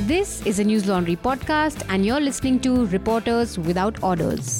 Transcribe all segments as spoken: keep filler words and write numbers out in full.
This is a News Laundry podcast and you're listening to Reporters Without Orders.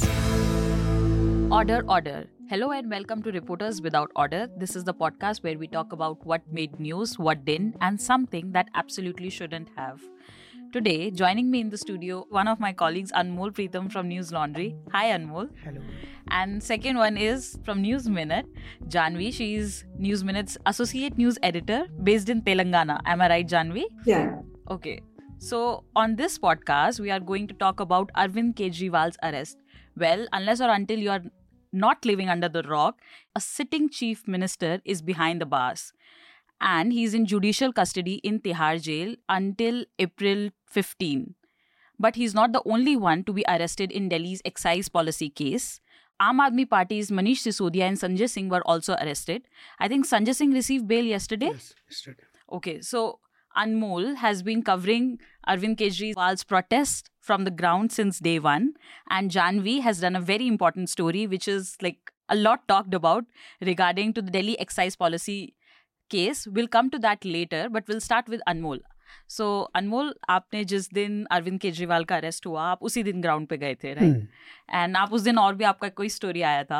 Order, order. Hello and welcome to Reporters Without Order. This is the podcast where we talk about what made news, what didn't, and something that absolutely shouldn't have. Today, joining me in the studio, one of my colleagues, Anmol Preetham from News Laundry. Hi, Anmol. Hello. And second one is from News Minute, Janvi. She's News Minute's Associate News Editor based in Telangana. Am I right, Janvi? Yeah. Okay. So, on this podcast, we are going to talk about Arvind Kejriwal's arrest. Well, unless or until you are not living under the rock, a sitting chief minister is behind the bars. And he's in judicial custody in Tihar jail until April fifteenth. But he's not the only one to be arrested in Delhi's excise policy case. Aam Aadmi Party's Manish Sisodia and Sanjay Singh were also arrested. I think Sanjay Singh received bail yesterday? Yes, yesterday. Okay, so Anmol has been covering Arvind Kejriwal's protest from the ground since day one. And Janvi has done a very important story, which is like a lot talked about regarding to the Delhi excise policy case. We'll come to that later, but we'll start with Anmol. So, Anmol, आपने जिस दिन अरविंद केजरीवाल का arrest हुआ, आप उसी दिन ground पे गए थे, राइट? एंड आप उस दिन और भी आपका कोई स्टोरी आया था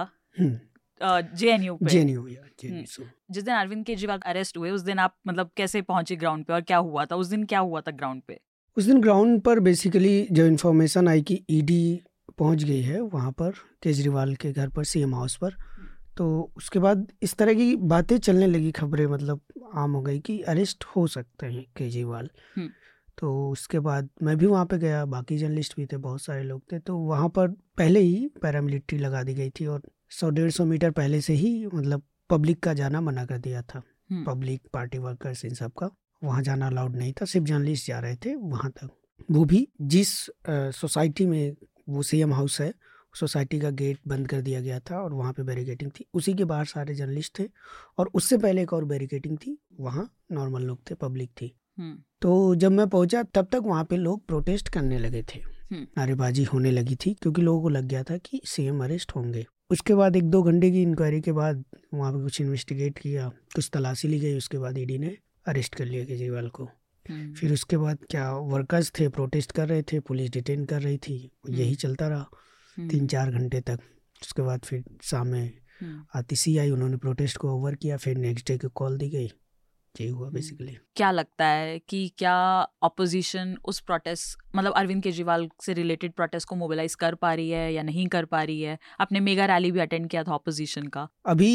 जेएनयू पे. जेएनयू या जेएनयू. जिस दिन अरविंद केजरीवाल अरेस्ट हुए, उस दिन आप मतलब कैसे पहुंचे ग्राउंड पे और क्या हुआ था? उस दिन क्या हुआ था ग्राउंड पे? उस दिन ग्राउंड पर बेसिकली जो इन्फॉर्मेशन आई कि ईडी पहुंच गई है वहाँ पर केजरीवाल के घर पर, सीएम हाउस पर, तो उसके बाद इस तरह की बातें चलने लगी, खबरें मतलब आम हो गई कि अरेस्ट हो सकते हैं केजरीवाल. तो उसके बाद मैं भी वहाँ पे गया, बाकी जर्नलिस्ट भी थे, बहुत सारे लोग थे. तो वहाँ पर पहले ही पैरामिलिट्री लगा दी गई थी और सौ डेढ़ सौ मीटर पहले से ही मतलब पब्लिक का जाना मना कर दिया था. पब्लिक, पार्टी वर्कर्स, इन सब का वहाँ जाना अलाउड नहीं था, सिर्फ जर्नलिस्ट जा रहे थे वहाँ तक. वो भी जिस सोसाइटी में वो सीएम हाउस है, सोसाइटी का गेट बंद कर दिया गया था और वहाँ पे बैरिकेडिंग थी. उसी के बाहर सारे जर्नलिस्ट थे और उससे पहले एक और बैरिकेडिंग थी, वहाँ नॉर्मल लोग थे, पब्लिक थी. तो जब मैं पहुंचा तब तक वहाँ पे लोग प्रोटेस्ट करने लगे थे, नारेबाजी होने लगी थी, क्योंकि लोगों को लग गया था कि सीएम अरेस्ट होंगे. उसके बाद एक दो घंटे की इंक्वायरी के बाद वहाँ पे कुछ इन्वेस्टिगेट किया, कुछ तलाशी ली गई. उसके बाद ईडी ने अरेस्ट कर लिया केजरीवाल को. फिर उसके बाद क्या वर्कर्स थे, प्रोटेस्ट कर रहे थे, पुलिस डिटेन कर रही थी. यही चलता रहा तीन चार घंटे तक. उसके बाद फिर शाम में आतिशी आई, उन्होंने प्रोटेस्ट को ओवर किया. फिर नेक्स्ट डे को कॉल दी गई. यही हुआ बेसिकली. क्या लगता है कि क्या ऑपोजिशन उस प्रोटेस्ट मतलब अरविंद केजरीवाल से रिलेटेड प्रोटेस्ट को मोबिलाइज कर पा रही है या नहीं कर पा रही है? आपने मेगा रैली भी अटेंड किया था ऑपोजिशन का. अभी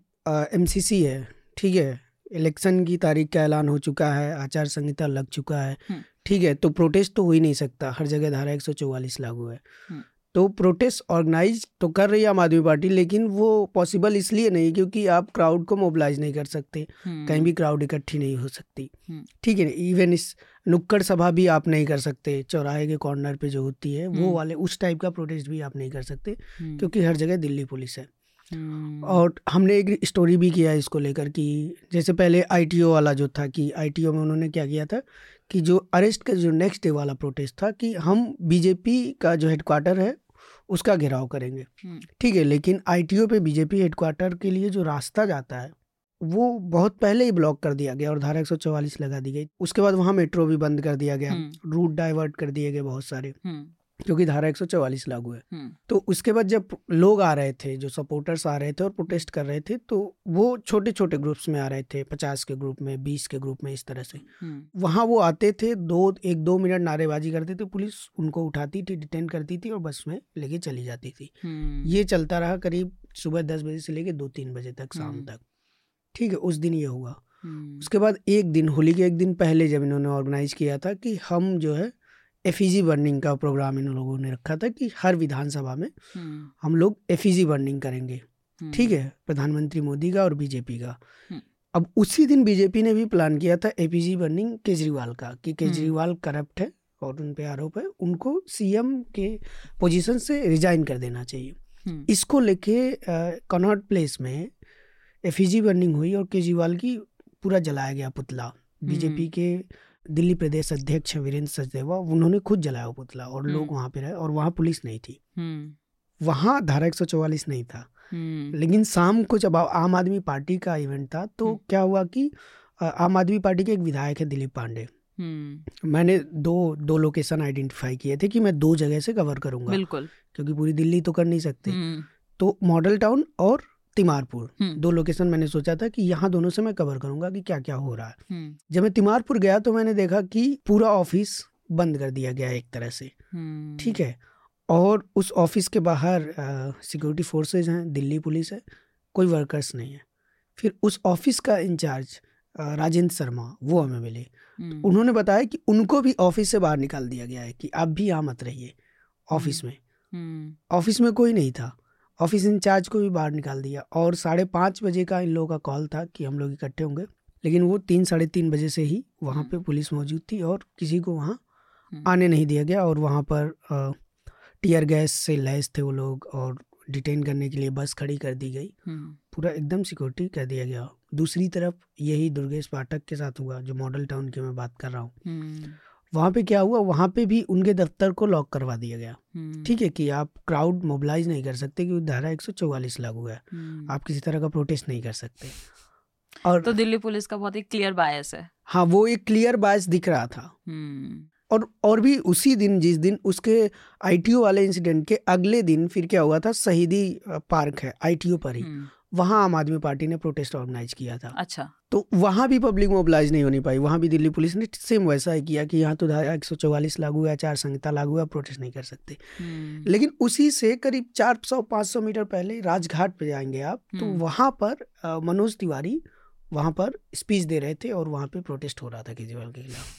एमसीसी है, ठीक है, इलेक्शन की तारीख का ऐलान हो चुका है, आचार संहिता लग चुका है, ठीक है. तो प्रोटेस्ट तो हो ही नहीं सकता, हर जगह धारा एक सौ चौवालीस लागू है. तो प्रोटेस्ट ऑर्गेनाइज तो कर रही है आम आदमी पार्टी, लेकिन वो पॉसिबल इसलिए नहीं क्योंकि आप क्राउड को मोबिलाइज नहीं कर सकते, कहीं भी क्राउड इकट्ठी नहीं हो सकती, ठीक है. इवन इस नुक्कड़ सभा भी आप नहीं कर सकते, चौराहे के कॉर्नर पे जो होती है वो वाले उस टाइप का प्रोटेस्ट भी आप नहीं कर सकते, क्योंकि हर जगह दिल्ली पुलिस है. और हमने एक स्टोरी भी किया इसको लेकर कि जैसे पहले आईटीओ वाला जो था, कि आईटीओ में उन्होंने क्या किया था कि जो अरेस्ट का जो नेक्स्ट डे वाला प्रोटेस्ट था कि हम बीजेपी का जो हेडक्वार्टर है उसका घेराव करेंगे, ठीक है. लेकिन आईटीओ पे बीजेपी हेडक्वार्टर के लिए जो रास्ता जाता है वो बहुत पहले ही ब्लॉक कर दिया गया और धारा एक सौ चौवालीस लगा दी गई. उसके बाद वहाँ मेट्रो भी बंद कर दिया गया, रूट डाइवर्ट कर दिए गए बहुत सारे, क्योंकि धारा एक सौ चौवालीस लागू है. तो उसके बाद जब लोग आ रहे थे, जो सपोर्टर्स आ रहे थे और प्रोटेस्ट कर रहे थे, तो वो छोटे छोटे ग्रुप्स में आ रहे थे, पचास के ग्रुप में, बीस के ग्रुप में, इस तरह से. वहाँ वो आते थे, दो एक दो मिनट नारेबाजी करते थे, पुलिस उनको उठाती थी, डिटेन करती थी और बस में लेके चली जाती थी. ये चलता रहा करीब सुबह दस बजे से लेके दो तीन बजे तक, शाम तक, ठीक है. उस दिन ये हुआ. उसके बाद एक दिन, होली के एक दिन पहले जब इन्होंने ऑर्गेनाइज किया था कि हम जो है एफिजी बर्निंग का प्रोग्राम इन लोगों ने रखा था कि हर विधानसभा में हम लोग एफिजी बर्निंग करेंगे, ठीक है, प्रधानमंत्री मोदी का और बीजेपी का. अब उसी दिन बीजेपी ने भी प्लान किया था एफिजी बर्निंग केजरीवाल का, कि केजरीवाल करप्ट है और उन पे आरोप है, उनको सीएम के पोजीशन से रिजाइन कर देना चाहिए. इसको लेके कनॉट प्लेस में एफिजी बर्निंग हुई और केजरीवाल की पूरा जलाया गया पुतला. बीजेपी के दिल्ली प्रदेश अध्यक्ष वीरेंद्र सचदेवा, उन्होंने खुद जलाया वो पुतला और लोग वहाँ पे रहे और वहाँ पुलिस नहीं थी, वहाँ धारा एक सौ चौवालीस नहीं था. लेकिन शाम को जब आम आदमी पार्टी का इवेंट था तो क्या हुआ कि आम आदमी पार्टी के एक विधायक है दिलीप पांडे, हम्म मैंने दो दो लोकेशन आइडेंटिफाई किए थे कि मैं दो जगह से कवर करूंगा, बिल्कुल। क्योंकि पूरी दिल्ली तो कर नहीं सकते। हम्म तो मॉडल टाउन और तिमारपुर, हम्म दो लोकेशन मैंने सोचा था कि यहाँ दोनों से मैं कवर करूंगा कि क्या क्या हो रहा है। हम्म जब मैं तिमारपुर गया तो मैंने देखा कि पूरा ऑफिस बंद कर दिया गया है एक तरह से, हम्म ठीक है। और उस ऑफिस के बाहर सिक्योरिटी फोर्सेज हैं, दिल्ली पुलिस है, कोई वर्कर्स नहीं है। फिर उस ऑफिस का इंचार्ज अ, राजेंद्र शर्मा, वो हमें मिले। हम्म उन्होंने बताया कि उनको भी ऑफिस से बाहर निकाल दिया गया है कि आप भी यहाँ मत रहिए ऑफिस में। हम्म ऑफिस में कोई नहीं था, ऑफिस इंचार्ज को भी बाहर निकाल दिया। और साढ़े पाँच बजे का इन लोगों का कॉल था कि हम लोग इकट्ठे होंगे, लेकिन वो तीन साढ़े तीन बजे से ही वहाँ पे पुलिस मौजूद थी और किसी को वहाँ आने नहीं दिया गया। और वहाँ पर टीयर गैस से लैस थे वो लोग और डिटेन करने के लिए बस खड़ी कर दी गई। हम्म पूरा एकदम सिक्योरिटी कर दिया गया। दूसरी तरफ यही दुर्गेश पाठक के साथ हुआ, जो मॉडल टाउन की मैं बात कर रहा हूँ। हम्म वहाँ पे क्या हुआ, वहाँ पे भी उनके दफ्तर को लॉक करवा दिया गया, हम्म ठीक है, कि आप क्राउड मोबिलाइज नहीं कर सकते क्योंकि धारा एक सौ चौवालीस लागू है, हम्म। आप किसी तरह का प्रोटेस्ट नहीं कर सकते। और तो दिल्ली पुलिस का बहुत ही क्लियर बायस है। हाँ, वो एक क्लियर बायस दिख रहा था। हम्म और और भी उसी दिन, जिस दिन उसके आईटीओ वाले इंसिडेंट के अगले दिन फिर क्या हुआ था, शहीदी पार्क है आईटीओ पर ही, हम्म वहाँ आम आदमी पार्टी ने प्रोटेस्ट ऑर्गेनाइज किया था। अच्छा। तो वहाँ भी पब्लिक मोबिलाइज नहीं होनी पाई, वहाँ भी दिल्ली पुलिस ने सेम वैसा ही किया कि यहाँ तो धारा एक सौ चौवालीस लागू है, आचार संहिता लागू है, प्रोटेस्ट नहीं कर सकते। हम्म लेकिन उसी से करीब चार सौ पाँच सौ मीटर पहले राजघाट पे जाएंगे आप, तो हम्म। वहाँ पर अ, मनोज तिवारी वहाँ पर स्पीच दे रहे थे और वहाँ पे प्रोटेस्ट हो रहा था केजरीवाल के खिलाफ।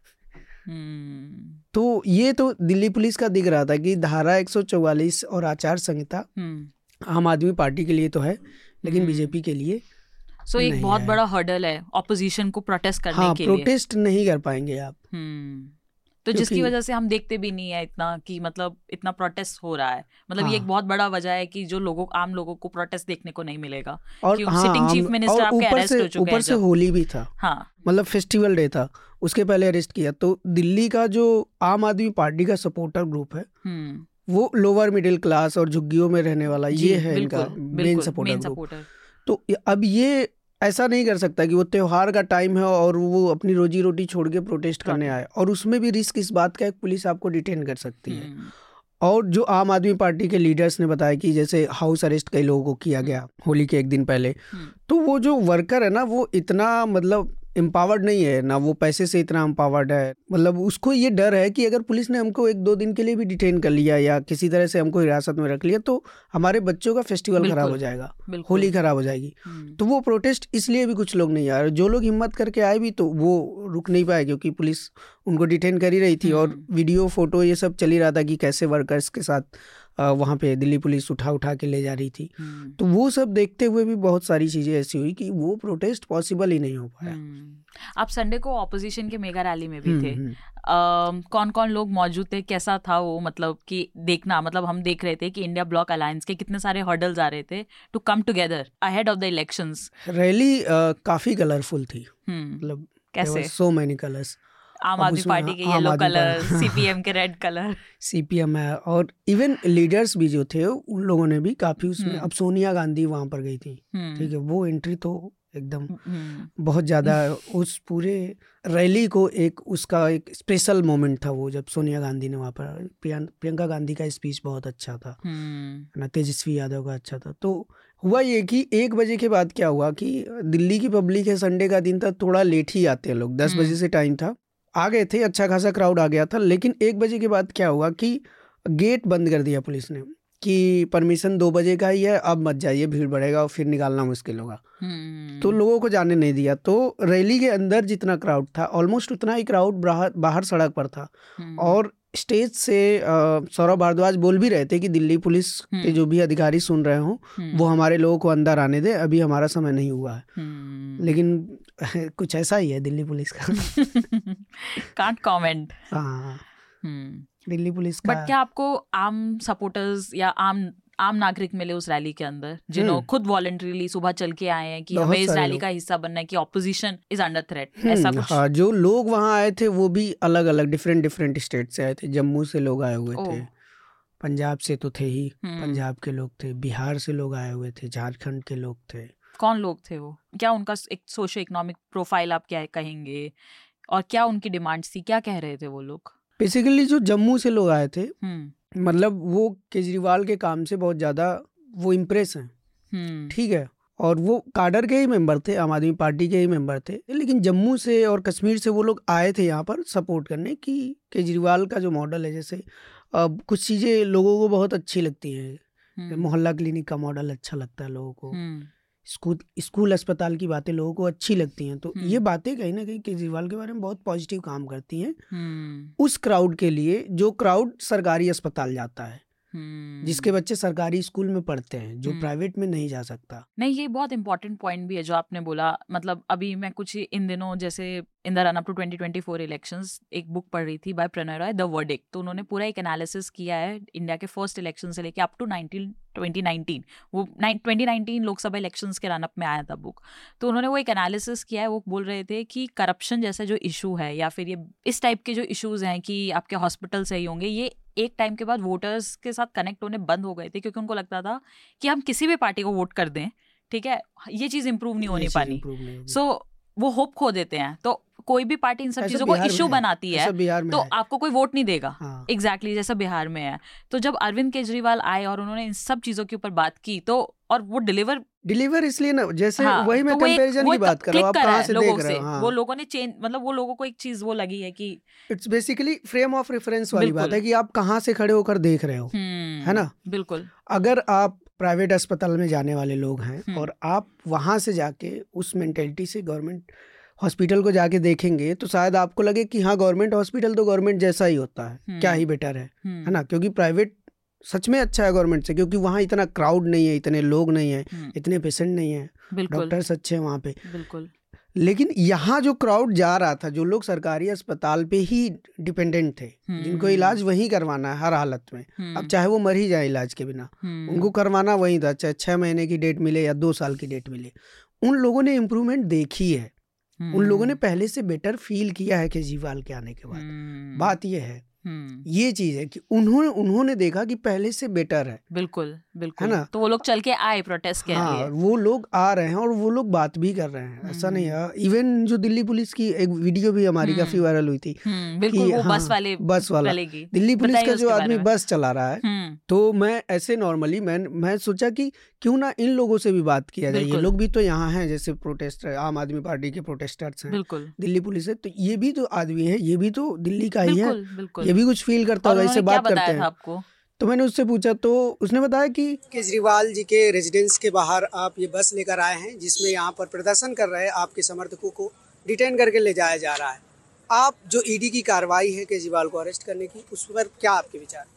हम्म तो ये तो दिल्ली पुलिस का दिख रहा था कि धारा एक सौ चौवालीस और आचार संहिता हम्म आम आदमी पार्टी के लिए तो है, लेकिन हम्म। बीजेपी के लिए सो एक नहीं बहुत है। बड़ा हर्डल है ऑपोजिशन को प्रोटेस्ट करने हाँ, के लिए। प्रोटेस्ट नहीं कर पाएंगे आप। हम्म तो जिसकी क्योंकि- वजह से हम देखते भी नहीं है इतना कि मतलब इतना प्रोटेस्ट हो रहा है। मतलब ये हाँ। एक बहुत बड़ा वजह है कि जो लोगों आम लोगों को प्रोटेस्ट देखने को नहीं मिलेगा। और कि हाँ, सिटिंग चीफ हम- मिनिस्टर और आपके ऊपर अरेस्ट से हो चुके ऊपर हैं से जब। होली भी था, हाँ मतलब फेस्टिवल डे था, उसके पहले अरेस्ट किया। तो दिल्ली का जो आम आदमी पार्टी का सपोर्टर ग्रुप है, हम्म वो लोअर मिडिल क्लास और झुग्गियों में रहने वाला जी, ये है इनका बिल्कुल, मेन बिल्कुल, सपोर्टर मेन ग्रुप। सपोर्टर। तो ये- अब ये ऐसा नहीं कर सकता कि वो त्योहार का टाइम है और वो अपनी रोजी रोटी छोड़ के प्रोटेस्ट करने आए, और उसमें भी रिस्क इस बात का है कि पुलिस आपको डिटेन कर सकती है। हम्म और जो आम आदमी पार्टी के लीडर्स ने बताया कि जैसे हाउस अरेस्ट कई लोगों को किया गया होली के एक दिन पहले, हम्म तो वो जो वर्कर है ना, वो इतना मतलब एम्पावर्ड नहीं है ना, वो पैसे से इतना एम्पावर्ड है। मतलब उसको ये डर है कि अगर पुलिस ने हमको एक दो दिन के लिए भी डिटेन कर लिया या किसी तरह से हमको हिरासत में रख लिया तो हमारे बच्चों का फेस्टिवल बिल्कुल, खराब हो जाएगा, बिल्कुल। होली खराब हो जाएगी। हम्म तो वो प्रोटेस्ट इसलिए भी कुछ लोग नहीं आ रहे। जो लोग हिम्मत करके आए भी तो वो रुक नहीं पाए क्योंकि पुलिस उनको डिटेन कर ही रही थी। और हम्म। वीडियो फोटो ये सब चल ही रहा था कि कैसे वर्कर्स के साथ अ, वहाँ पे दिल्ली पुलिस उठा उठा के ले जा रही थी। हम्म तो वो सब देखते हुए भी बहुत सारी चीज़ें ऐसी हुई कि वो प्रोटेस्ट पॉसिबल ही नहीं हो पाया। हम्म। आप संडे को ऑपोजिशन के मेगा रैली में भी हम्म, थे। हम्म। कौन कौन लोग मौजूद थे, कैसा था वो? मतलब कि देखना, मतलब हम देख रहे थे कि इंडिया ब्लॉक अलायंस के कितने सारे हर्डल्स आ रहे थे to come together ahead of the elections. Rally uh, काफी कलरफुल थी, हम्म मतलब कैसे? So many colours. आम अब आदमी उसमें पार्टी के Aam yellow Aadmi colour, party- CPM के रेड कलर। सीपीएम है, और इवन लीडर्स भी जो थे उन लोगों ने भी काफी उसमें। हम्म। अब सोनिया गांधी वहां पर गई थी, हम्म ठीक है, वो एंट्री तो एकदम हम्म बहुत ज्यादा उस पूरे रैली को एक उसका एक स्पेशल मोमेंट था वो, जब सोनिया गांधी ने वहाँ पर प्रियं- प्रियंका गांधी का स्पीच बहुत अच्छा था, हम्म है ना, तेजस्वी यादव का अच्छा था। तो हुआ ये कि एक बजे के बाद क्या हुआ कि दिल्ली की पब्लिक है, संडे का दिन था, थोड़ा लेट ही आते हैं लोग, दस हम्म। बजे से टाइम था, आ गए थे, अच्छा खासा क्राउड आ गया था। लेकिन एक बजे के बाद क्या हुआ कि गेट बंद कर दिया पुलिस ने कि परमिशन दो बजे का ही है, अब मत जाइए, भीड़ बढ़ेगा और फिर निकालना मुश्किल होगा। हम्म तो लोगों को जाने नहीं दिया। तो रैली के अंदर जितना क्राउड था ऑलमोस्ट उतना ही क्राउड बाहर बाहर सड़क पर था। हम्म। और स्टेज से अ, सौरभ भारद्वाज बोल भी रहे थे कि दिल्ली पुलिस के जो भी अधिकारी सुन रहे हों हम्म। वो हमारे लोगों को अंदर आने दे, अभी हमारा समय नहीं हुआ है। हम्म। लेकिन कुछ ऐसा ही है दिल्ली पुलिस का। Can't comment. हाँ, हम्म दिल्ली पुलिस का। बट क्या आपको आम सपोर्टर्स या आम आम नागरिक मिले उस रैली के अंदर, जिन्होंने हम्म। खुद वॉलंटरीली सुबह चल के आए हैं कि बहुत हमें इस सारे रैली लोग। का हिस्सा बनना है कि ऑपोजिशन इज अंडर थ्रेट, ऐसा हम्म, कुछ? हाँ, जो लोग वहाँ आए थे वो भी अलग अलग डिफरेंट डिफरेंट स्टेट से आए थे। जम्मू से लोग आए हुए ओह। थे, पंजाब से तो थे ही, हम्म। पंजाब के लोग थे, बिहार से लोग आए हुए थे, झारखंड के लोग थे। कौन लोग थे वो? क्या उनका एक सोशो इकोनॉमिक प्रोफाइल आप क्या कहेंगे? और क्या उनकी डिमांड्स थी, क्या कह रहे थे वो लोग? बेसिकली जो जम्मू से लोग आए थे, हम्म मतलब वो केजरीवाल के काम से बहुत ज़्यादा वो इम्प्रेस हैं, हम्म ठीक है, और वो काडर के ही मेंबर थे, आम आदमी पार्टी के ही मेंबर थे, लेकिन जम्मू से और कश्मीर से वो लोग आए थे यहाँ पर सपोर्ट करने कि केजरीवाल का जो मॉडल है, जैसे अब कुछ चीज़ें लोगों को बहुत अच्छी लगती हैं, हम्म मोहल्ला क्लिनिक का मॉडल अच्छा लगता है लोगों को, हम्म स्कूल स्कूल अस्पताल की बातें लोगों को अच्छी लगती हैं, तो हम्म। ये बातें कहीं ना कहीं केजरीवाल के बारे में बहुत पॉजिटिव काम करती हैं हम्म उस क्राउड के लिए जो क्राउड सरकारी अस्पताल जाता है, हम्म जिसके बच्चे सरकारी स्कूल में पढ़ते हैं, जो हम्म। प्राइवेट में नहीं जा सकता। नहीं, ये बहुत इंपॉर्टेंट पॉइंट भी है जो आपने बोला। मतलब अभी मैं कुछ इन दिनों जैसे in the run up to twenty twenty four elections एक बुक पढ़ रही थी by Prannoy Roy, the verdict. तो उन्होंने पूरा एक एनालिसिस किया है इंडिया के फर्स्ट इलेक्शन से लेके up to nineteen twenty nineteen, वो ट्वेंटी नाइनटीन लोकसभा इलेक्शंस के रन अप में आया था बुक। तो उन्होंने वो एक एनालिसिस किया है, वो बोल रहे थे कि करप्शन जैसा जो इशू है या फिर ये इस टाइप के जो इशूज हैं कि आपके हॉस्पिटल सही होंगे, ये एक टाइम के बाद वोटर्स के साथ कनेक्ट होने बंद हो गए थे, क्योंकि उनको लगता था कि हम किसी भी पार्टी को वोट कर दें, ठीक है, ये चीज़ इंप्रूव नहीं होनी पानी, सो वो होप खो देते हैं। तो कोई भी पार्टी इन सब चीज़ों को इशू बनाती है तो आपको कोई वोट नहीं देगा। हाँ। एग्जैक्टली exactly, जैसा बिहार में है। तो जब अरविंद केजरीवाल आए और उन्होंने इन सब चीज़ों के ऊपर बात की, तो और वो डिलीवर डिलीवर इसलिए ना, जैसे हाँ, वही मैं तो वो एक- कंपैरिजन वो की एक बात कर रहा हूँ, आप click करा कहाँ है से लोगों देख रहे से, हो। हाँ। वो लोगों ने चेंज, मतलब वो लोगों को एक चीज वो लगी है कि it's basically frame of reference वाली बिल्कुल। बात है कि आप कहाँ से खड़े होकर देख रहे हो, हम्म, है ना। बिल्कुल। अगर आप प्राइवेट अस्पताल में जाने वाले लोग हैं हम्म। और आप वहाँ से जाके उस मेंटेलिटी से गवर्नमेंट हॉस्पिटल को जाके देखेंगे, तो शायद आपको लगे कि हाँ गवर्नमेंट हॉस्पिटल तो गवर्नमेंट जैसा ही होता है, हम्म। क्या ही बेटर है हम्म, है ना, क्योंकि प्राइवेट सच में अच्छा है गवर्नमेंट से, क्योंकि वहाँ इतना क्राउड नहीं है, इतने लोग नहीं है, हम्म, इतने पेशेंट नहीं है, बिल्कुल डॉक्टर्स अच्छे हैं वहाँ पे। बिल्कुल। लेकिन यहाँ जो क्राउड जा रहा था, जो लोग सरकारी अस्पताल पे ही डिपेंडेंट थे, जिनको इलाज वहीं करवाना है हर हालत में, अब चाहे वो मर ही जाए इलाज के बिना, उनको करवाना वहीं था, चाहे छः महीने की डेट मिले या दो साल की डेट मिले, उन लोगों ने इम्प्रूवमेंट देखी है, उन लोगों ने पहले से बेटर फील किया है केजरीवाल के आने के बाद। बात ये है, ये चीज है कि उन्होंने उन्होंने देखा कि पहले से बेटर है। बिल्कुल बिल्कुल, है ना। तो वो लोग चल के आए प्रोटेस्ट के लिए। हाँ, वो लोग आ रहे हैं और वो लोग बात भी कर रहे हैं, ऐसा नहीं है। इवन जो दिल्ली पुलिस की एक वीडियो भी हमारी काफी वायरल हुई थी, बिल्कुल, वो हाँ, बस वाले बस वाला दिल्ली पुलिस का जो आदमी बस चला रहा है, तो मैं ऐसे नॉर्मली मैं मैं सोचा कि क्यों ना इन लोगों से भी बात किया जाए, ये लोग भी तो यहाँ हैं, जैसे प्रोटेस्टर, आम आदमी पार्टी के प्रोटेस्टर्स हैं, बिल्कुल दिल्ली पुलिस है, तो ये भी तो आदमी है, ये भी तो दिल्ली का ही है, बिल्कुल, ये भी कुछ फील करता होगा, इससे बात करते हैं। आपको तो मैंने उससे पूछा, तो उसने बताया कि केजरीवाल जी के रेजिडेंस के बाहर आप ये बस लेकर आए हैं, जिसमें यहाँ पर प्रदर्शन कर रहे आपके समर्थकों को डिटेन करके ले जाया जा रहा है। आप जो ईडी की कार्रवाई है केजरीवाल को अरेस्ट करने की, उस पर क्या आपके विचार?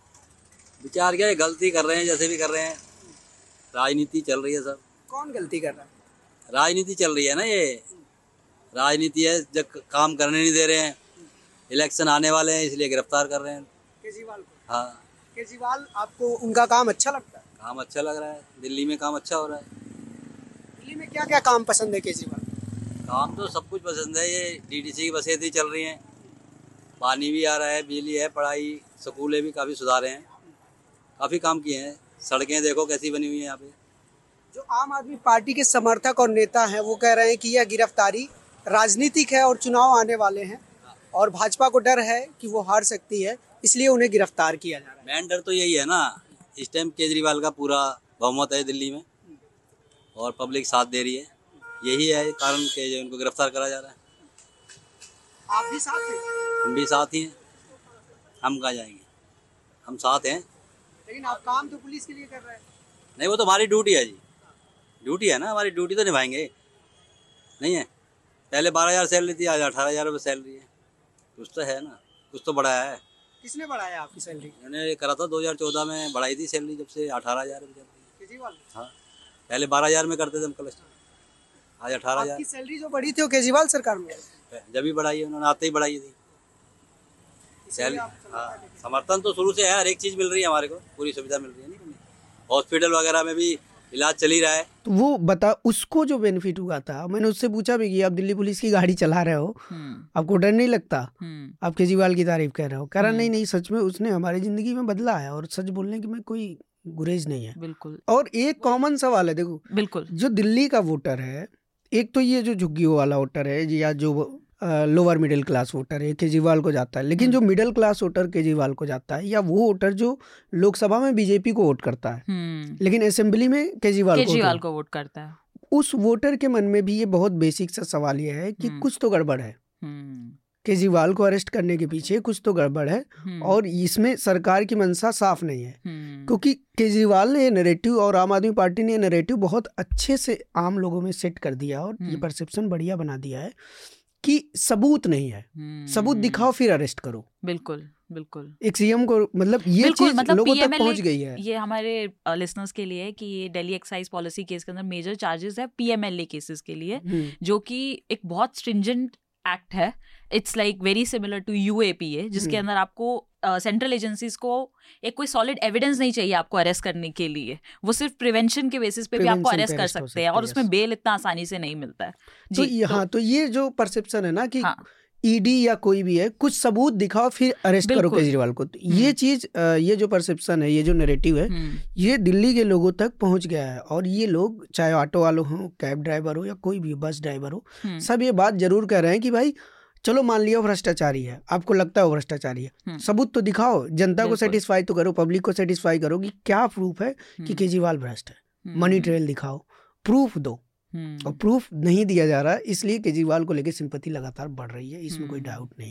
विचार क्या है, गलती कर रहे हैं, जैसे भी कर रहे हैं, राजनीति चल रही है सब। कौन गलती कर रहा है? राजनीति चल रही है ना, ये राजनीति है, जब काम करने नहीं दे रहे हैं, इलेक्शन आने वाले हैं इसलिए गिरफ्तार कर रहे हैं केजरीवाल को। हाँ, केजरीवाल, आपको उनका काम अच्छा लगता है? काम अच्छा लग रहा है, दिल्ली में काम अच्छा हो रहा है। दिल्ली में क्या क्या काम पसंद है केजरीवाल? काम तो सब कुछ पसंद है, ये डीडीसी की बसें भी चल रही हैं, पानी भी आ रहा है, बिजली है, पढ़ाई, स्कूलें भी काफ़ी सुधारे हैं, काफ़ी काम किए हैं, सड़कें देखो कैसी बनी हुई हैं यहाँ पे। जो आम आदमी पार्टी के समर्थक और नेता हैं, वो कह रहे हैं कि यह गिरफ्तारी राजनीतिक है और चुनाव आने वाले हैं और भाजपा को डर है कि वो हार सकती है, इसलिए उन्हें गिरफ्तार किया जा रहा है। मेन डर तो यही है ना, इस टाइम केजरीवाल का पूरा बहुमत है दिल्ली में और पब्लिक साथ दे रही है, यही है कारण कि उनको गिरफ्तार करा जा रहा है। आप भी साथ हैं? हम भी साथ ही हैं, हम कहाँ जाएंगे, हम साथ हैं। लेकिन आप काम तो पुलिस के लिए कर रहे हैं। नहीं, वो तो हमारी ड्यूटी है जी, ड्यूटी है ना हमारी, ड्यूटी तो निभाएंगे, नहीं है। पहले बारह हज़ार सैलरी थी, आज अठारह हज़ार रुपये सैलरी है, कुछ तो है ना, कुछ तो बढ़ाया है। किसने बढ़ाया आपकी सैलरी? मैंने करा था दो हज़ार चौदह में बढ़ाई थी सैलरी, जब से अठारह हज़ार रुपये केजरीवाल। हाँ, पहले बारह हज़ार में करते थे हम कलेक्शन, आज अठारह हज़ार। आपकी सैलरी जो बढ़ी थी वो केजरीवाल सरकार में? जब भी बढ़ाई है उन्होंने, आते ही बढ़ाई थी सैलरी। हाँ, समर्थन तो शुरू से है, हर एक चीज़ मिल रही है हमारे को, पूरी सुविधा मिल रही है, नहीं हॉस्पिटल वगैरह में भी इलाज चल ही रहा है। तो वो बता, उसको जो बेनिफिट हुआ था, मैंने उससे पूछा भी कि आप दिल्ली पुलिस की गाड़ी चला रहे हो, आपको डर नहीं लगता? आप केजरीवाल की तारीफ कर रहे हो। कह रहा नहीं नहीं, सच में उसने हमारी जिंदगी में बदला है और सच बोलने की में कोई गुरेज नहीं है। बिल्कुल। और एक कॉमन सवाल है, देखो बिल्कुल, जो दिल्ली का वोटर है, एक तो ये जो झुग्गियों वाला वोटर है या जो लोअर मिडिल क्लास वोटर है, केजरीवाल को जाता है। लेकिन जो मिडिल क्लास वोटर केजरीवाल को जाता है, या वो वोटर जो लोकसभा में बीजेपी को वोट करता है लेकिन असेंबली में केजरीवाल केजरीवाल को वोट करता है, उस वोटर के मन में भी ये बहुत बेसिक सा सवाल ये है कि कुछ तो गड़बड़ है। केजरीवाल को अरेस्ट करने के पीछे कुछ तो गड़बड़ है, और इसमें सरकार की मंशा साफ नहीं है। क्योंकि केजरीवाल ने ये नैरेटिव और आम आदमी पार्टी ने ये नैरेटिव बहुत अच्छे से आम लोगों में सेट कर दिया, और ये परसेप्शन बढ़िया बना दिया है कि सबूत नहीं है, सबूत दिखाओ फिर अरेस्ट करो। बिल्कुल बिल्कुल एक सीएम को मतलब ये चीज मतलब लोगों तक पहुंच गई है। ये हमारे लिसनर्स के लिए कि ये दिल्ली एक्साइज पॉलिसी केस के अंदर मेजर चार्जेस है पीएमएलए केसेस के लिए, जो कि एक बहुत स्ट्रिंजेंट एक्ट है। It's like very similar to UAPA, जिसके अंदर आपको सेंट्रल uh, एजेंसीज को एक कोई सॉलिड एविडेंस नहीं चाहिए आपको अरेस्ट करने के लिए, वो सिर्फ प्रिवेंशन के बेसिस पे भी आपको अरेस्ट कर सकते हैं, और उसमें बेल इतना आसानी से नहीं मिलता है। तो यहाँ तो ये जो परसेप्शन है ना कि हाँ, ईडी या कोई भी है, कुछ सबूत दिखाओ फिर अरेस्ट करो केजरीवाल को, तो ये चीज ये जो परसेप्शन है, ये जो नैरेटिव है, ये दिल्ली के लोगों तक पहुंच गया है। और ये लोग चाहे ऑटो वाले हो, कैब ड्राइवर हो, या कोई भी बस ड्राइवर हो, सब ये बात जरूर कह रहे हैं कि भाई चलो मान लिया भ्रष्टाचारी है, आपको लगता है वो भ्रष्टाचारी है, सबूत तो दिखाओ, जनता को सेटिस्फाई तो करो, पब्लिक को सेटिस्फाई करो कि क्या प्रूफ है कि केजरीवाल भ्रष्ट है, मनी ट्रेल दिखाओ, प्रूफ दो। और प्रूफ नहीं दिया जा रहा, इसलिए केजरीवाल को लेकर सिंपैथी लगातार बढ़ रही है, इसमें कोई डाउट नहीं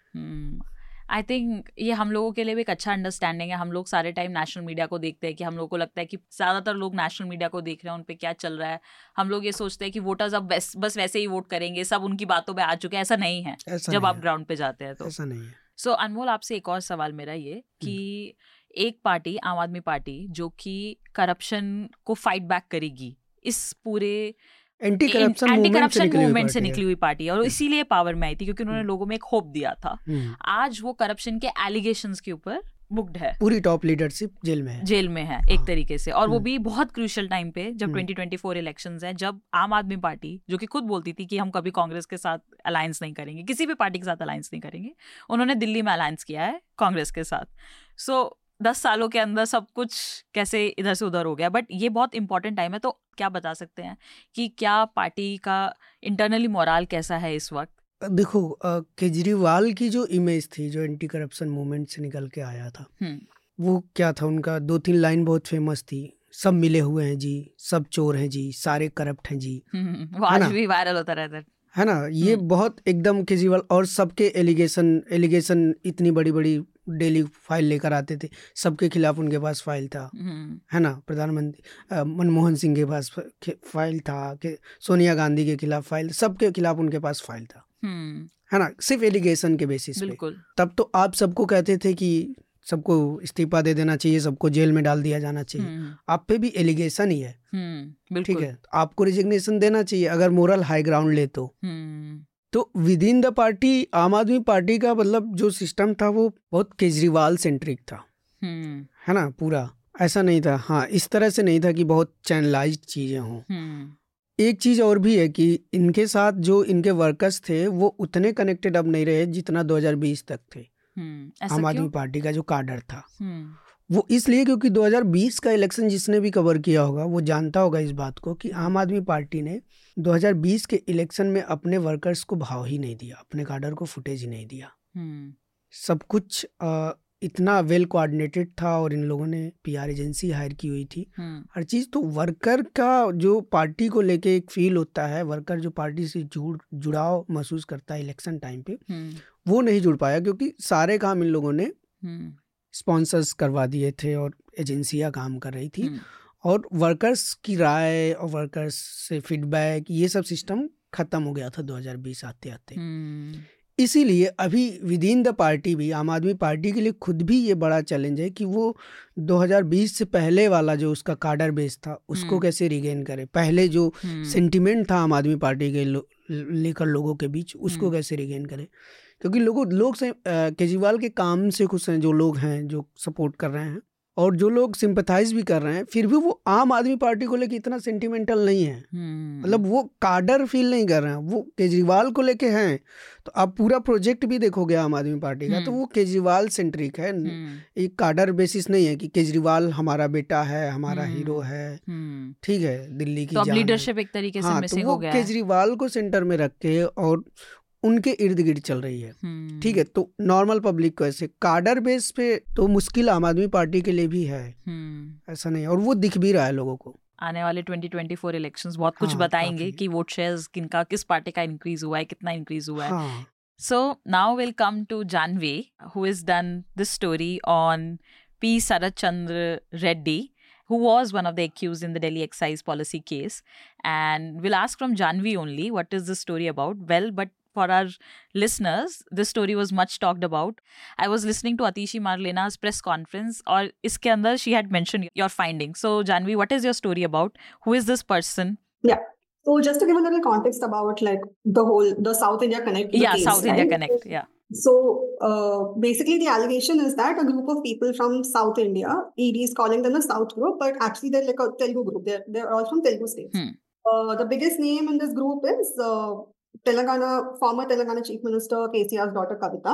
है। आई थिंक ये हम लोगों के लिए भी एक अच्छा अंडरस्टैंडिंग है। हम लोग सारे टाइम नेशनल मीडिया को देखते हैं कि हम लोगों को लगता है कि ज़्यादातर लोग नेशनल मीडिया को देख रहे हैं, उन पे क्या चल रहा है। हम लोग ये सोचते हैं कि वोटर्स अब बस बस वैसे ही वोट करेंगे, सब उनकी बातों पे आ चुके हैं। ऐसा नहीं है, जब आप ग्राउंड पे जाते हैं तो ऐसा नहीं है। सो अनमोल, आपसे एक और सवाल मेरा ये कि एक पार्टी, आम आदमी पार्टी, जो कि करप्शन को फाइट बैक करेगी, इस पूरे एंटी करप्शन मूवमेंट से निकली हुई पार्टी है, और इसीलिए पावर में आई थी क्योंकि उन्होंने लोगों में एक होप दिया था। आज वो करप्शन के एलिगेशंस के ऊपर बुक्ड है, पूरी टॉप लीडरशिप जेल में है जेल में है एक तरीके से, और वो भी बहुत क्रूशियल टाइम पे, जब ट्वेंटी ट्वेंटी फोर इलेक्शंस हैं, जब आम आदमी पार्टी, जो कि खुद बोलती थी कि हम कभी कांग्रेस के साथ अलायंस नहीं करेंगे, किसी भी पार्टी के साथ अलायंस नहीं करेंगे, उन्होंने दिल्ली में अलायंस किया है कांग्रेस के साथ। सो so, दस सालों के अंदर सब कुछ कैसे इधर से उधर हो गया, बट ये बहुत इंपॉर्टेंट टाइम है। तो क्या बता सकते हैं कि क्या पार्टी का इंटरनली मोराल कैसा है इस वक्त? देखो, केजरीवाल की जो इमेज थी, जो एंटी करप्शन मूवमेंट से निकल के आया था, वो क्या था, उनका दो तीन लाइन बहुत फेमस थी, सब मिले हुए हैं जी, सब चोर हैं जी, सारे करप्ट हैं जी, वो आज भी वायरल होता रहता है है ना। ये बहुत एकदम केजरीवाल, और सबके एलिगेशन एलिगेशन इतनी बड़ी बड़ी डेली फाइल लेकर आते थे, सबके खिलाफ उनके पास फाइल था, है ना। प्रधानमंत्री मनमोहन सिंह के पास फाइल था, कि सोनिया गांधी के खिलाफ फाइल, सबके खिलाफ उनके पास फाइल था, है ना, सिर्फ एलिगेशन के बेसिस पे। तब तो आप सबको कहते थे कि सबको इस्तीफा दे देना चाहिए, सबको जेल में डाल दिया जाना चाहिए, आप पे भी एलिगेशन ही है, ठीक है, आपको रिजिग्नेशन देना चाहिए अगर मोरल हाई ग्राउंड ले तो। तो विद इन द पार्टी, आम आदमी पार्टी का मतलब जो सिस्टम था वो बहुत केजरीवाल सेंट्रिक था, है ना, पूरा ऐसा नहीं था, हाँ इस तरह से नहीं था कि बहुत चैनलाइज्ड चीजें हों। एक चीज और भी है कि इनके साथ जो इनके वर्कर्स थे वो उतने कनेक्टेड अब नहीं रहे जितना दो हज़ार बीस तक थे। आम आदमी पार्टी का जो काडर था वो इसलिए क्योंकि दो हज़ार बीस का इलेक्शन जिसने भी कवर किया होगा वो जानता होगा इस बात को कि आम आदमी पार्टी ने दो हज़ार बीस के इलेक्शन में अपने वर्कर्स को भाव ही नहीं दिया, अपने काडर को फुटेज ही नहीं दिया। सब कुछ आ, इतना वेल कोऑर्डिनेटेड था, और इन लोगों ने पीआर एजेंसी हायर की हुई थी, हर चीज। तो वर्कर का जो पार्टी को लेके एक फील होता है, वर्कर जो पार्टी से जुड़ जुड़ाव महसूस करता है इलेक्शन टाइम पे, वो नहीं जुड़ पाया क्योंकि सारे काम इन लोगों ने स्पॉन्सर्स करवा दिए थे और एजेंसियां काम कर रही थी, और वर्कर्स की राय और वर्कर्स से फीडबैक, ये सब सिस्टम खत्म हो गया था दो हज़ार बीस आते आते। इसीलिए अभी विद इन द पार्टी भी, आम आदमी पार्टी के लिए खुद भी ये बड़ा चैलेंज है कि वो दो हज़ार बीस से पहले वाला जो उसका काडर बेस था उसको कैसे रिगेन करे, पहले जो सेंटिमेंट था आम आदमी पार्टी के लो, लेकर लोगों के बीच, उसको कैसे रिगेन करे। क्योंकि लोगों लोग से केजरीवाल के काम से खुश हैं, जो लोग हैं जो सपोर्ट कर रहे हैं और जो लोग सिंपैथाइज भी कर रहे हैं, फिर भी वो आम आदमी पार्टी को लेके इतना सेंटिमेंटल नहीं है, मतलब वो काडर फील नहीं कर रहे हैं, वो केजरीवाल को लेके हैं। तो आप पूरा प्रोजेक्ट भी देखोगे आम आदमी पार्टी का तो वो केजरीवाल सेंट्रिक है, एक काडर बेसिस नहीं है कि केजरीवाल हमारा बेटा है, हमारा हीरो है, ठीक है, दिल्ली की तो लीडरशिप एक तरीके से हाँ, मिसिंग तो हो गया है। केजरीवाल को सेंटर में रख के और उनके इर्द गिर्द चल रही है। हम्म, ठीक है, तो नॉर्मल पब्लिक को ऐसे कार्डर बेस पे तो मुश्किल आम आदमी पार्टी के लिए भी है, हम्म। ऐसा नहीं, और वो दिख भी रहा है लोगों को। आने वाले ट्वेंटी ट्वेंटी फोर इलेक्शंस बहुत कुछ हाँ, बताएंगे काफी। कि वोट शेयर्स किनका, किस पार्टी का इंक्रीज हुआ है, कितना इंक्रीज हुआ है। हाँ, So now we'll come to Janvi, who has done this story on P. Sarachandra Reddy, who was one of the accused in the Delhi excise policy case. And we'll ask from Janvi only, what is this story about? Well, but for our listeners, this story was much talked about. I was listening to Atishi Marlena's press conference, or iske andar she had mentioned your findings. So Janvi, what is your story about? Who is this person? Yeah. So just to give a little context about like the whole, the South India Connect. Yeah, case, South India right? Connect, yeah. So uh, basically the allegation is that a group of people from South India, E D is calling them the South group, but actually they're like a Telugu group. They're, they're all from Telugu states. Hmm. Uh, the biggest name in this group is uh, Telangana, former Telangana Chief Minister K C R's daughter Kavita,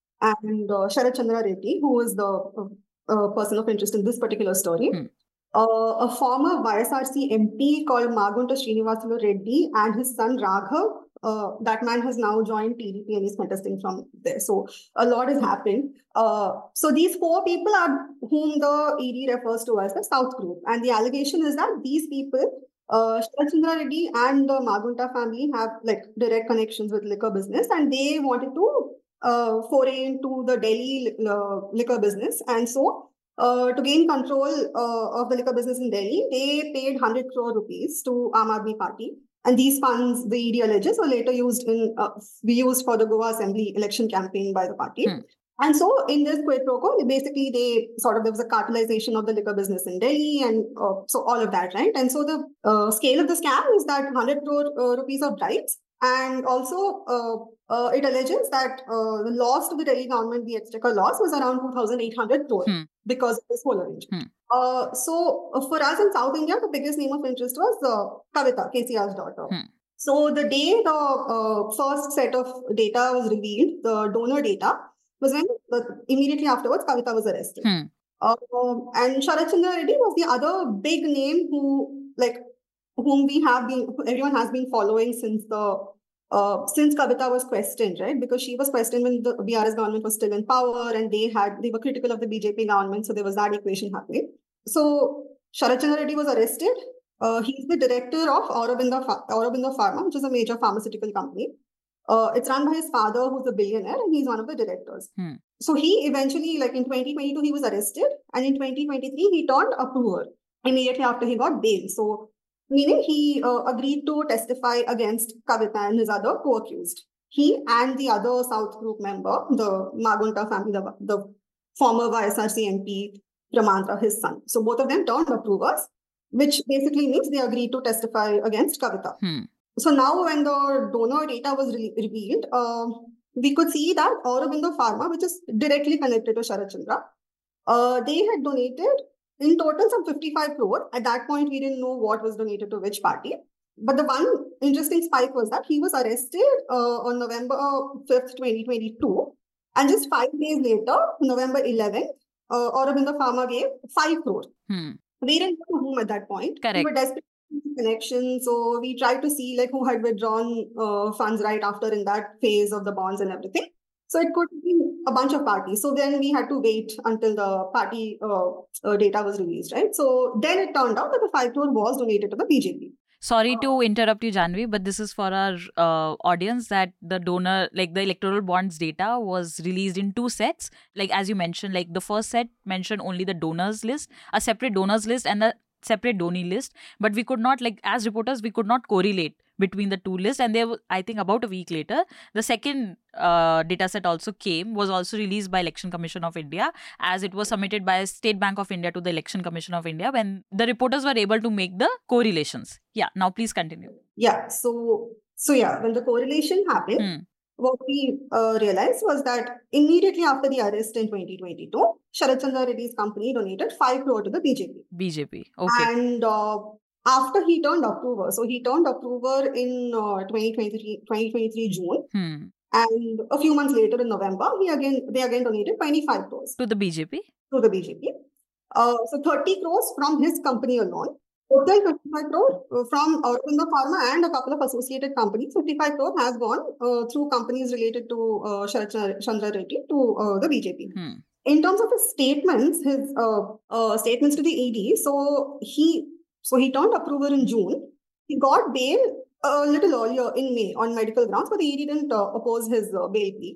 and uh, Sharad Chandra Reddy, who is the uh, uh, person of interest in this particular story. Hmm. Uh, a former Y S R C M P called Magunta Srinivasulu Reddy and his son Raghav. Uh, that man has now joined T D P and is contesting from there. So a lot is happening. Uh, so these four people are whom the E D refers to as the South Group. And the allegation is that these people, uh, Sharad Chandra Reddy and the Magunta family have like direct connections with liquor business, and they wanted to uh, foray into the Delhi uh, liquor business. And so Uh, to gain control uh, of the liquor business in Delhi, they paid one hundred crore rupees to Aam Aadmi Party. And these funds, the E D alleges, were later used in uh, be used for the Goa Assembly election campaign by the party. Hmm. And so in this quid pro quo, basically they sort of, there was a cartelization of the liquor business in Delhi and uh, so all of that, right? And so the uh, scale of the scam is that one hundred crore uh, rupees of bribes. And also, uh, uh, it alleges that uh, the loss to the Delhi government, the exchequer loss, was around two thousand eight hundred crore Hmm. because of this whole arrangement. Hmm. Uh, so, uh, for us in South India, the biggest name of interest was uh, Kavita, K C R's daughter. Hmm. So, the day the uh, first set of data was revealed, the donor data, was when uh, immediately afterwards Kavita was arrested. Hmm. Uh, and Sharad Chandra Reddy was the other big name who, like, whom we have been, everyone has been following since the uh, since Kavita was questioned, right? Because she was questioned when the B R S government was still in power, and they had they were critical of the B J P government, so there was that equation happening. So Sharad Chandra Reddy was arrested. Uh, he's the director of Aurobindo Aurobindo Pharma, which is a major pharmaceutical company. Uh, it's run by his father, who's a billionaire, and he's one of the directors. Hmm. So he eventually, like in twenty twenty-two, he was arrested, and in twenty twenty-three, he turned approver immediately after he got bail. So meaning he uh, agreed to testify against Kavita and his other co-accused. He and the other South Group member, the Magunta family, the, the former Y S R C M P, Ramantra, his son. So both of them turned approvers, which basically means they agreed to testify against Kavita. Hmm. So now when the donor data was re- revealed, uh, we could see that Aurobindo Pharma, which is directly connected to Sharad Chandra, uh, they had donated in total some fifty-five crore. At that point, we didn't know what was donated to which party. But the one interesting spike was that he was arrested uh, on November fifth, twenty twenty-two. And just five days later, November eleventh, uh, Aurobindo Pharma gave five crore. Hmm. We didn't know whom at that point. Correct. We were desperate for connection. So we tried to see like who had withdrawn uh, funds right after in that phase of the bonds and everything. So it could be a bunch of parties. So then we had to wait until the party uh, uh, data was released, right? So then it turned out that the five crore was donated to the B J P. Sorry to interrupt you, Janvi, but this is for our uh, audience that the donor, like the electoral bonds data was released in two sets. Like as you mentioned, like the first set mentioned only the donors list, a separate donors list and a separate donee list. But we could not, like as reporters, we could not correlate between the two lists. And there, I think about a week later, the second uh, data set also came, was also released by Election Commission of India, as it was submitted by State Bank of India to the Election Commission of India, when the reporters were able to make the correlations. Yeah, now please continue. Yeah, so so yeah, when the correlation happened, Hmm. what we uh, realized was that immediately after the arrest in twenty twenty-two, Sharad Chandra Reddy's company donated five crore to the B J P. B J P, okay. And uh, after he turned approver, so he turned approver in uh, twenty twenty-three June, Hmm. and a few months later in November, he again they again donated twenty-five crores To the B J P? to the B J P. Uh, so thirty crores from his company alone. Total fifty-five crore uh, from Aurobindo Pharma and a couple of associated companies. fifty-five crore has gone uh, through companies related to uh, Sharat Chandra Reddy to uh, the B J P. Hmm. In terms of his statements, his uh, uh, statements to the E D, so he so he turned approver in June. He got bail a little earlier in May on medical grounds, but the E D didn't uh, oppose his uh, bail plea.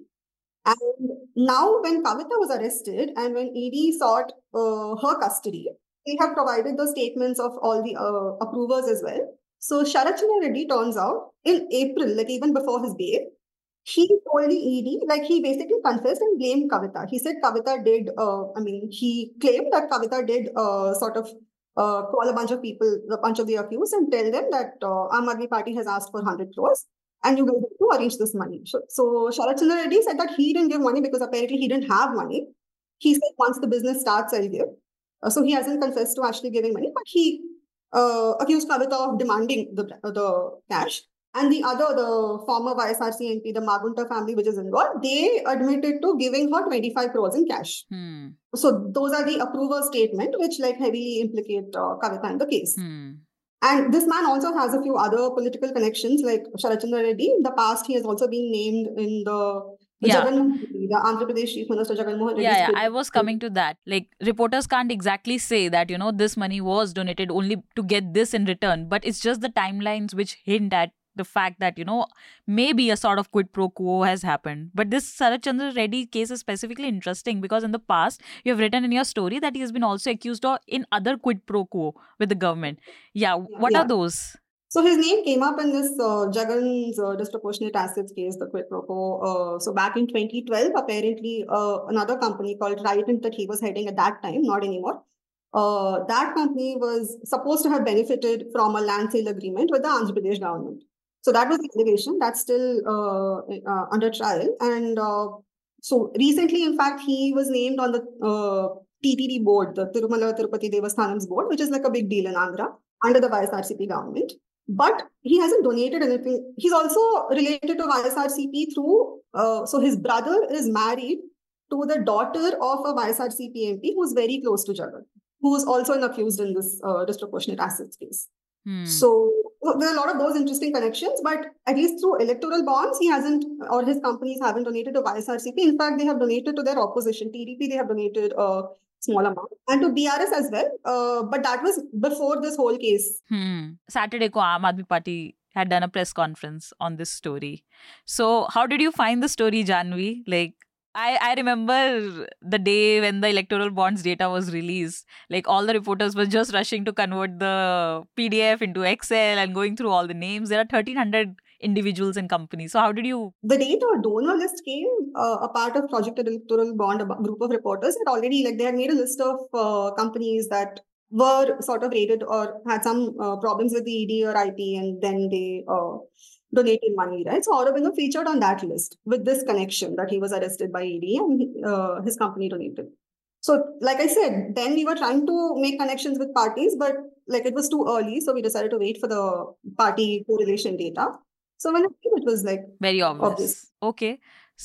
And now, when Kavita was arrested and when E D sought uh, her custody, they have provided the statements of all the uh, approvers as well. So Sharat Chandra Reddy turns out in April, like even before his bail, he told the E D, like he basically confessed and blamed Kavita. He said Kavita did, uh, I mean, he claimed that Kavita did uh, sort of uh, call a bunch of people, a bunch of the accused and tell them that uh, Aam Aadmi Party has asked for one hundred crores and you guys have to arrange this money. So, so Sharat Chandra Reddy said that he didn't give money because apparently he didn't have money. He said once the business starts, I'll give. Uh, so he hasn't confessed to actually giving money, but he uh, accused Kavita of demanding the, the cash. And the other, the former Y S R C M P, the Magunta family, which is involved, they admitted to giving her twenty-five crores in cash. Hmm. So those are the approver statement, which like heavily implicate uh, Kavita in the case. Hmm. And this man also has a few other political connections, like Sharat Chandra Reddy. In the past, he has also been named in the The Yeah. Jagan Mohan Reddy, the Andhra Pradesh Chief Minister Jagan Mohan Reddy. Yeah, yeah, I was coming to that. Like, reporters can't exactly say that, you know, this money was donated only to get this in return, but it's just the timelines which hint at the fact that, you know, maybe a sort of quid pro quo has happened. But this Sharat Chandra Reddy case is specifically interesting because in the past, you have written in your story that he has been also accused of in other quid pro quo with the government. Yeah, what Yeah. are those? So his name came up in this uh, Jagan's uh, disproportionate assets case, the quid pro quo. Uh, so back in twenty twelve, apparently uh, another company called Trident that he was heading at that time, not anymore, uh, that company was supposed to have benefited from a land sale agreement with the Andhra Pradesh government. So that was the allegation. That's still uh, uh, under trial. And uh, so recently, in fact, he was named on the uh, T T D board, the Tirumala Tirupati Devasthanam's board, which is like a big deal in Andhra under the Y S R C P government. But he hasn't donated anything. He's also related to Y S R C P through, uh, so his brother is married to the daughter of a Y S R C P M P who's very close to Jagan, who's also an accused in this uh, disproportionate assets case. Hmm. So well, there are a lot of those interesting connections, but at least through electoral bonds, he hasn't, or his companies haven't donated to Y S R C P. In fact, they have donated to their opposition, T D P, they have donated a small amount, and to B R S as well. Uh, but that was before this whole case. Hmm. Saturday ko Aam Aadmi Party had done a press conference on this story. So how did you find the story, Janvi? Like, I, I remember the day when the electoral bonds data was released. Like, all the reporters were just rushing to convert the P D F into Excel and going through all the names. There are thirteen hundred individuals and companies. So how did you... The day the donor list came, uh, a part of Project Electoral Bond, a group of reporters had already, like, they had made a list of uh, companies that were sort of rated or had some uh, problems with the E D or I T, and then they uh, donated money, right? So Aurobindo featured on that list with this connection that he was arrested by E D and uh, his company donated. So, like I said, then we were trying to make connections with parties, but like it was too early, so we decided to wait for the party correlation data. So when it came, it was like Very obvious. obvious. Okay.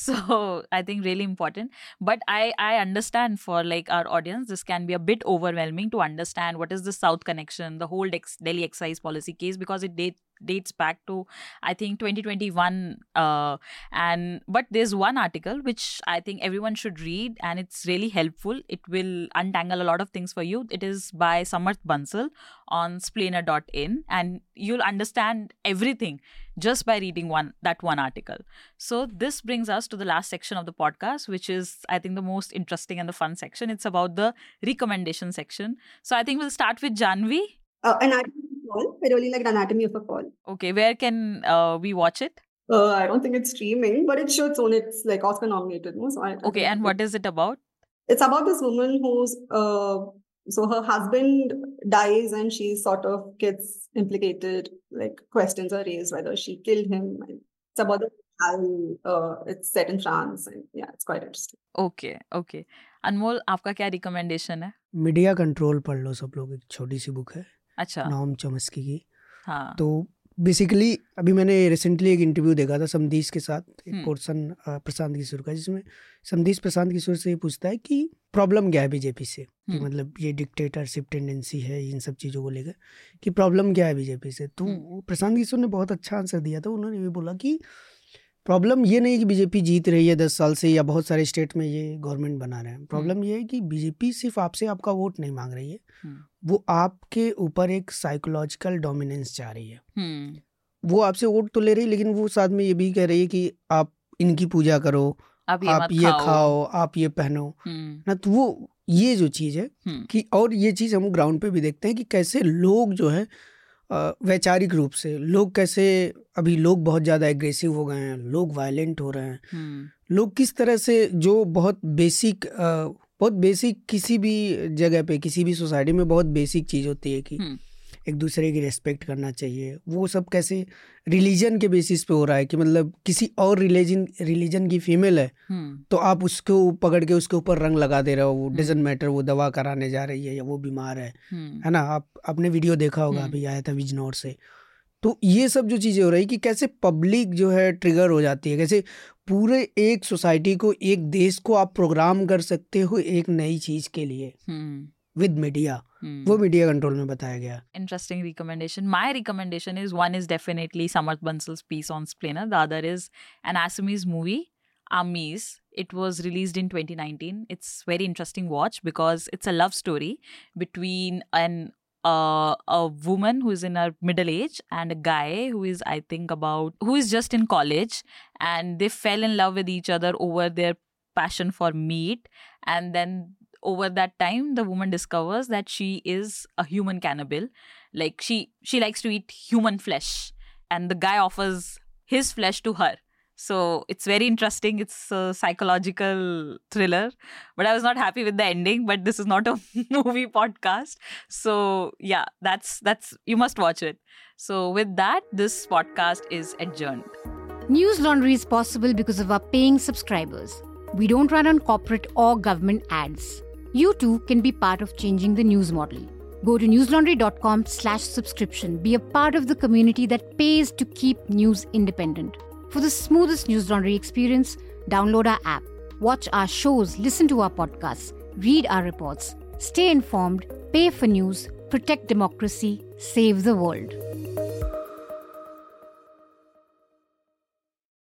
So I think really important. But I, I understand for like our audience, this can be a bit overwhelming to understand what is the South connection, the whole Dex- Delhi excise policy case, because it date, dates back to, I think, twenty twenty-one. Uh, and but there's one article which I think everyone should read, and it's really helpful. It will untangle a lot of things for you. It is by Samarth Bansal on splainer dot in, and you'll understand everything just by reading one that one article. So this brings us to the last section of the podcast, which is, I think, the most interesting and the fun section. It's about the recommendation section. So I think we'll start with Janvi. Uh, Anatomy of a Fall. I really liked Anatomy of a Fall. Okay, where can uh, we watch it? Uh, I don't think it's streaming, but it should soon. It's like Oscar nominated. No? So I, I Okay, think and it- what is it about? It's about this woman who's, uh, so her husband dies and she sort of gets implicated, like questions are raised whether she killed him. It's about the trial, uh, it's set in France, and yeah, it's quite interesting. Okay, okay. अनमोल, आपका क्या recommendation है? Media control पढ़ लो सब लोग, एक छोटी सी book है अच्छा, नाम चॉम्स्की की. हाँ. तो बेसिकली अभी मैंने रिसेंटली एक इंटरव्यू देखा था समदीश के साथ, एक पोर्शन प्रशांत किशोर का, जिसमें समदीश प्रशांत किशोर से ये पूछता है कि प्रॉब्लम क्या है बीजेपी से, कि मतलब ये डिक्टेटरशिप टेंडेंसी है इन सब चीज़ों को लेकर, कि प्रॉब्लम क्या है बीजेपी से। तो प्रशांत किशोर ने बहुत अच्छा आंसर दिया था। उन्होंने ये बोला कि प्रॉब्लम ये नहीं कि बीजेपी जीत रही है दस साल से या बहुत सारे स्टेट में ये गवर्नमेंट बना रहे हैं। प्रॉब्लम ये है कि बीजेपी सिर्फ आपसे आपका वोट नहीं मांग रही है, वो आपके ऊपर एक साइकोलॉजिकल डोमिनेंस चाह रही है। वो आपसे वोट तो ले रही है, लेकिन वो साथ में ये भी कह रही है कि आप इनकी पूजा करो, आप ये, आप ये खाओ।, खाओ आप ये पहनो ना। तो वो ये जो चीज़ है कि, और ये चीज़ हम ग्राउंड पे भी देखते हैं कि कैसे लोग जो है वैचारिक रूप से लोग कैसे, अभी लोग बहुत ज़्यादा एग्रेसिव हो गए हैं, लोग वायलेंट हो रहे हैं, लोग किस तरह से जो बहुत बेसिक बहुत बेसिक किसी भी जगह पे किसी भी सोसाइटी में बहुत बेसिक चीज़ होती है कि एक दूसरे की रेस्पेक्ट करना चाहिए, वो सब कैसे रिलीजन के बेसिस पे हो रहा है कि मतलब किसी और रिलीजन रिलीजन की फीमेल है तो आप उसको पकड़ के उसके ऊपर रंग लगा दे रहे हो, वो डजंट मैटर वो दवा कराने जा रही है या वो बीमार है, है ना। आप आपने वीडियो देखा होगा, अभी आया था बिजनौर से। तो ये सब जो चीज़ें हो रही कि कैसे पब्लिक जो है ट्रिगर हो जाती है, कैसे पूरे एक सोसाइटी को, एक देश को आप प्रोग्राम कर सकते हो एक नई चीज़ के लिए विद मीडिया। Hmm. वो मीडिया कंट्रोल में बताया गया। Interesting recommendation. My recommendation is, one is definitely Samarth Bansal's piece on Splainer. The other is an Assamese movie, Amis. It was released in twenty nineteen. It's very interesting watch because it's a love story between an uh, a woman who is in her middle age and a guy who is, I think, about who is just in college, and they fell in love with each other over their passion for meat, and then over that time the woman discovers that she is a human cannibal. Like she she likes to eat human flesh, and the guy offers his flesh to her. So it's very interesting. It's a psychological thriller, but I was not happy with the ending. But this is not a movie podcast, so yeah, that's that's you must watch it. So with that, this podcast is adjourned. News Laundry is possible because of our paying subscribers. We don't run on corporate or government ads. You too can be part of changing the news model. Go to newslaundry.com slash subscription. Be a part of the community that pays to keep news independent. For the smoothest News Laundry experience, download our app. Watch our shows, listen to our podcasts, read our reports. Stay informed, pay for news, protect democracy, save the world.